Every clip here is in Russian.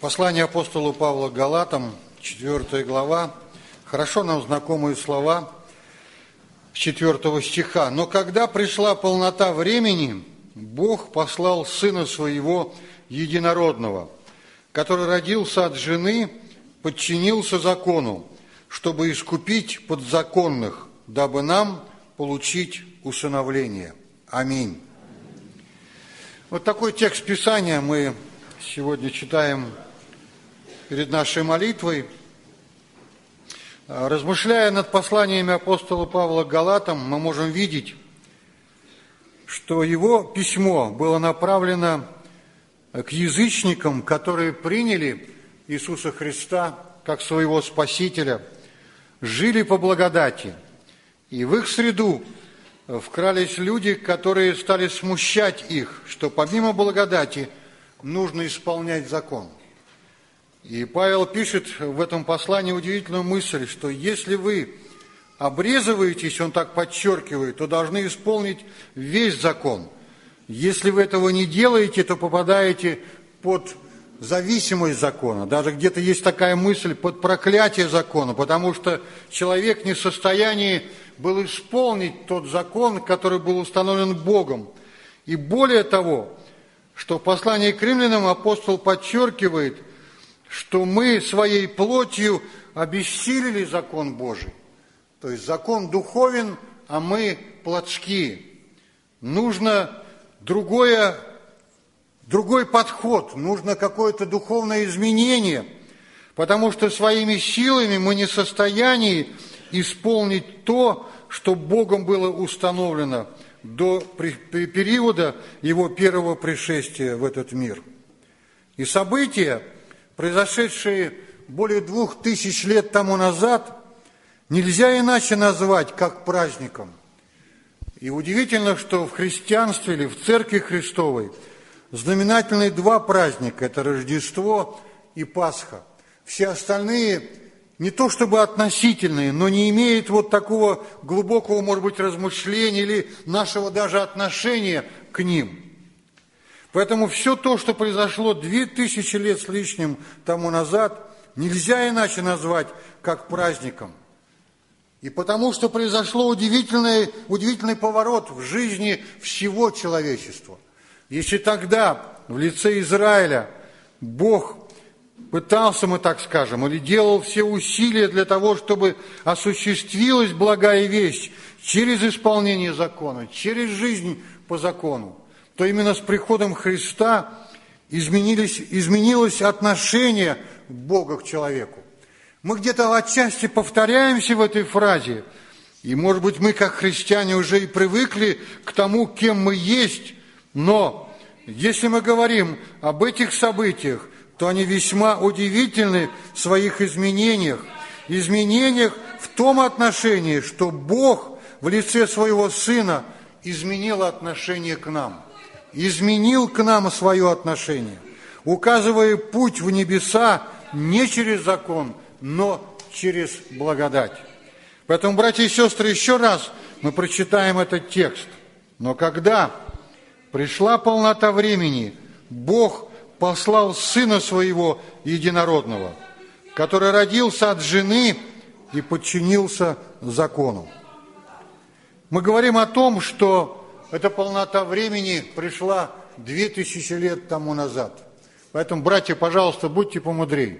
Послание апостола Павла к Галатам, 4 глава, хорошо нам знакомые слова 4 стиха. «Но когда пришла полнота времени, Бог послал Сына Своего Единородного, который родился от жены, подчинился закону, чтобы искупить подзаконных, дабы нам получить усыновление». Аминь. Вот такой текст Писания мы сегодня читаем перед нашей молитвой. Размышляя над посланиями апостола Павла к Галатам, мы можем видеть, что его письмо было направлено к язычникам, которые приняли Иисуса Христа как своего Спасителя, жили по благодати, и в их среду вкрались люди, которые стали смущать их, что помимо благодати нужно исполнять закон. И Павел пишет в этом послании удивительную мысль, что если вы обрезываетесь, он так подчеркивает, то должны исполнить весь закон. Если вы этого не делаете, то попадаете под зависимость закона. Даже где-то есть такая мысль, под проклятие закона, потому что человек не в состоянии был исполнить тот закон, который был установлен Богом. И более того, что в послании к римлянам апостол подчеркивает, что мы своей плотью обессилили закон Божий. То есть закон духовен, а мы плотские. Нужно другой подход, нужно какое-то духовное изменение, потому что своими силами мы не в состоянии исполнить то, что Богом было установлено до периода Его первого пришествия в этот мир. И события, произошедшие более 2000 лет тому назад, нельзя иначе назвать, как праздником. И удивительно, что в христианстве или в Церкви Христовой знаменательны два праздника – это Рождество и Пасха. Все остальные не то чтобы относительные, но не имеют вот такого глубокого, может быть, размышления или нашего даже отношения к ним. Поэтому все то, что произошло 2000 лет с лишним тому назад, нельзя иначе назвать, как праздником. И потому что произошло удивительный поворот в жизни всего человечества. Если тогда в лице Израиля Бог пытался, мы так скажем, или делал все усилия для того, чтобы осуществилась благая весть через исполнение закона, через жизнь по закону, то именно с приходом Христа изменилось отношение Бога к человеку. Мы где-то отчасти повторяемся в этой фразе, и, может быть, мы, как христиане, уже и привыкли к тому, кем мы есть, но если мы говорим об этих событиях, то они весьма удивительны в своих изменениях в том отношении, что Бог в лице Своего Сына изменил отношение к нам. Изменил к нам свое отношение, указывая путь в небеса не через закон, но через благодать. Поэтому, братья и сестры, еще раз мы прочитаем этот текст. «Но когда пришла полнота времени, Бог послал Сына Своего Единородного, который родился от жены и подчинился закону». Мы говорим о том, что эта полнота времени пришла 2000 лет тому назад. Поэтому, братья, пожалуйста, будьте помудрее.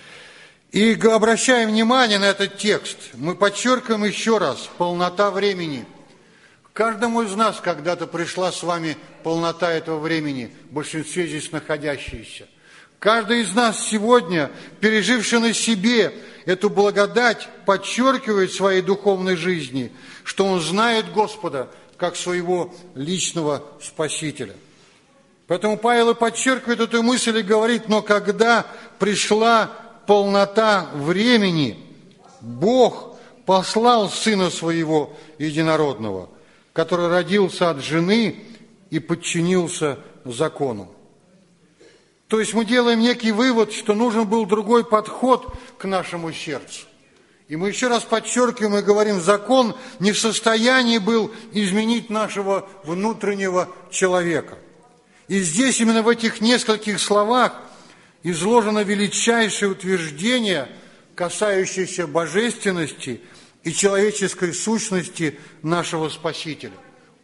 И обращаем внимание на этот текст. Мы подчеркиваем еще раз: полнота времени. Каждому из нас когда-то пришла с вами полнота этого времени, в большинстве здесь находящиеся. Каждый из нас сегодня, переживший на себе эту благодать, подчеркивает в своей духовной жизни, что он знает Господа как своего личного Спасителя. Поэтому Павел и подчеркивает эту мысль и говорит: но когда пришла полнота времени, Бог послал Сына Своего Единородного, который родился от жены и подчинился закону. То есть мы делаем некий вывод, что нужен был другой подход к нашему сердцу. И мы еще раз подчеркиваем и говорим, закон не в состоянии был изменить нашего внутреннего человека. И здесь именно в этих нескольких словах изложено величайшее утверждение, касающееся божественности и человеческой сущности нашего Спасителя.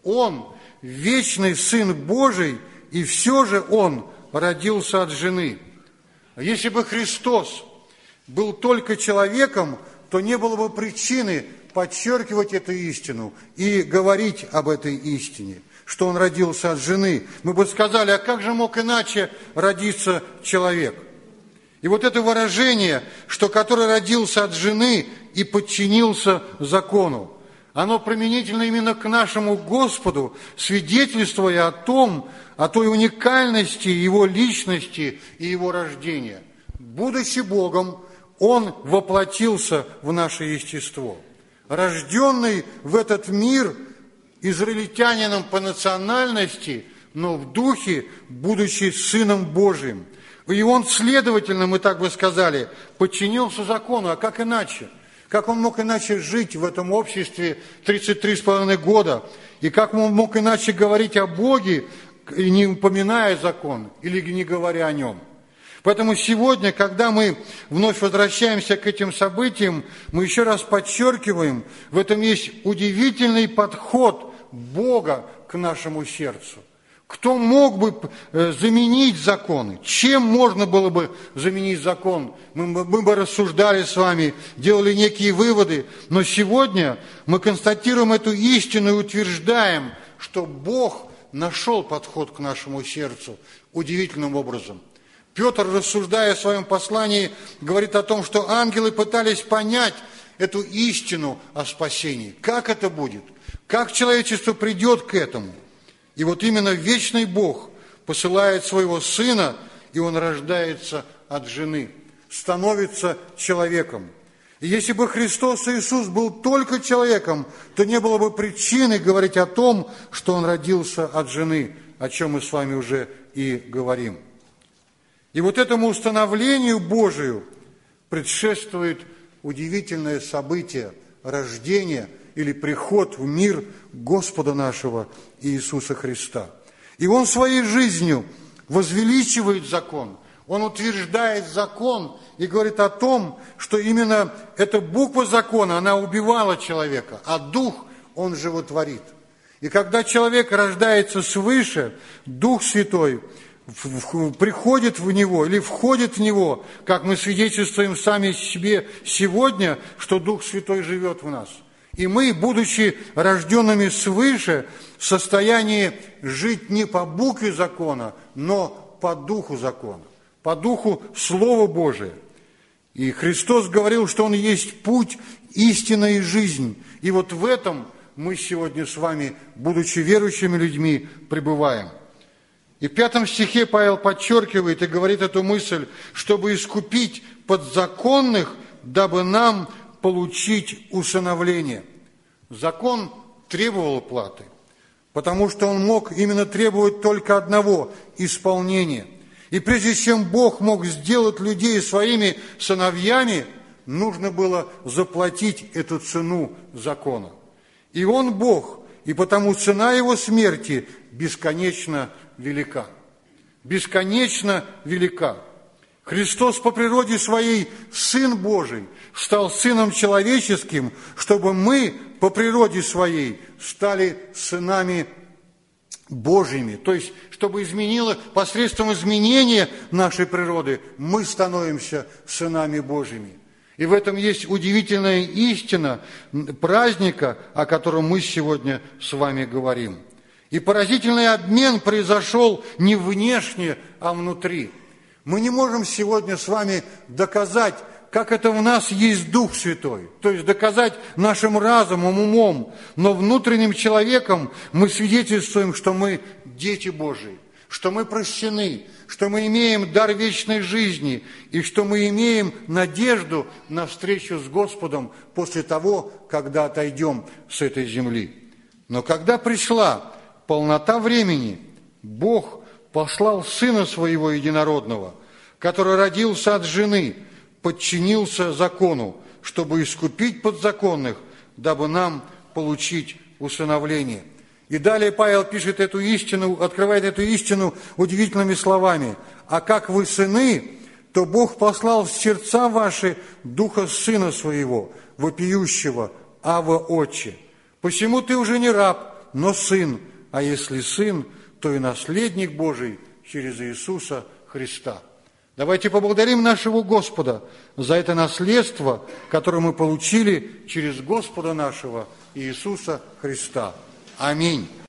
Он – вечный Сын Божий, и все же Он родился от жены. Если бы Христос был только человеком, то не было бы причины подчеркивать эту истину и говорить об этой истине, что Он родился от жены. Мы бы сказали, а как же мог иначе родиться человек? И вот это выражение, что который родился от жены и подчинился закону, оно применительно именно к нашему Господу, свидетельствуя о той уникальности Его личности и Его рождения. Будучи Богом, Он воплотился в наше естество. Рожденный в этот мир израильтянином по национальности, но в духе, будучи Сыном Божиим. И Он, следовательно, мы так бы сказали, подчинился закону. А как иначе? Как Он мог иначе жить в этом обществе 33,5 года? И как Он мог иначе говорить о Боге, не упоминая закон или не говоря о Нем? Поэтому сегодня, когда мы вновь возвращаемся к этим событиям, мы еще раз подчеркиваем, в этом есть удивительный подход Бога к нашему сердцу. Кто мог бы заменить законы? Чем можно было бы заменить закон? Мы бы рассуждали с вами, делали некие выводы, но сегодня мы констатируем эту истину и утверждаем, что Бог нашел подход к нашему сердцу удивительным образом. Петр, рассуждая в своем послании, говорит о том, что ангелы пытались понять эту истину о спасении. Как это будет? Как человечество придет к этому? И вот именно вечный Бог посылает своего Сына, и Он рождается от жены, становится человеком. И если бы Христос Иисус был только человеком, то не было бы причины говорить о том, что Он родился от жены, о чем мы с вами уже и говорим. И вот этому установлению Божию предшествует удивительное событие рождения или приход в мир Господа нашего Иисуса Христа. И Он своей жизнью возвеличивает закон, Он утверждает закон и говорит о том, что именно эта буква закона, она убивала человека, а Дух Он животворит. И когда человек рождается свыше, Дух Святой приходит в него или входит в него, как мы свидетельствуем сами себе сегодня, что Дух Святой живет в нас. И мы, будучи рожденными свыше, в состоянии жить не по букве закона, но по духу закона, по духу Слова Божия. И Христос говорил, что Он есть путь, истина и жизнь. И вот в этом мы сегодня с вами, будучи верующими людьми, пребываем. И в 5 стихе Павел подчеркивает и говорит эту мысль, чтобы искупить подзаконных, дабы нам получить усыновление. Закон требовал платы, потому что он мог именно требовать только одного – исполнения. И прежде чем Бог мог сделать людей своими сыновьями, нужно было заплатить эту цену закона. И Он Бог, и потому цена Его смерти бесконечно велика. Бесконечно велика. Христос по природе Своей Сын Божий, стал Сыном человеческим, чтобы мы по природе Своей стали сынами Божьими. То есть, чтобы посредством изменения нашей природы мы становимся сынами Божьими. И в этом есть удивительная истина праздника, о котором мы сегодня с вами говорим. И поразительный обмен произошел не внешне, а внутри. Мы не можем сегодня с вами доказать, как это в нас есть Дух Святой, то есть доказать нашим разумом, умом, но внутренним человеком мы свидетельствуем, что мы дети Божии, что мы прощены, что мы имеем дар вечной жизни и что мы имеем надежду на встречу с Господом после того, когда отойдем с этой земли. Но когда пришла полнота времени, Бог послал Сына Своего Единородного, который родился от жены, подчинился закону, чтобы искупить подзаконных, дабы нам получить усыновление. И далее Павел пишет эту истину, открывает эту истину удивительными словами. «А как вы сыны, что Бог послал в сердца ваши Духа Сына Своего, вопиющего: Авва, Отче. Посему ты уже не раб, но сын, а если сын, то и наследник Божий через Иисуса Христа». Давайте поблагодарим нашего Господа за это наследство, которое мы получили через Господа нашего Иисуса Христа. Аминь.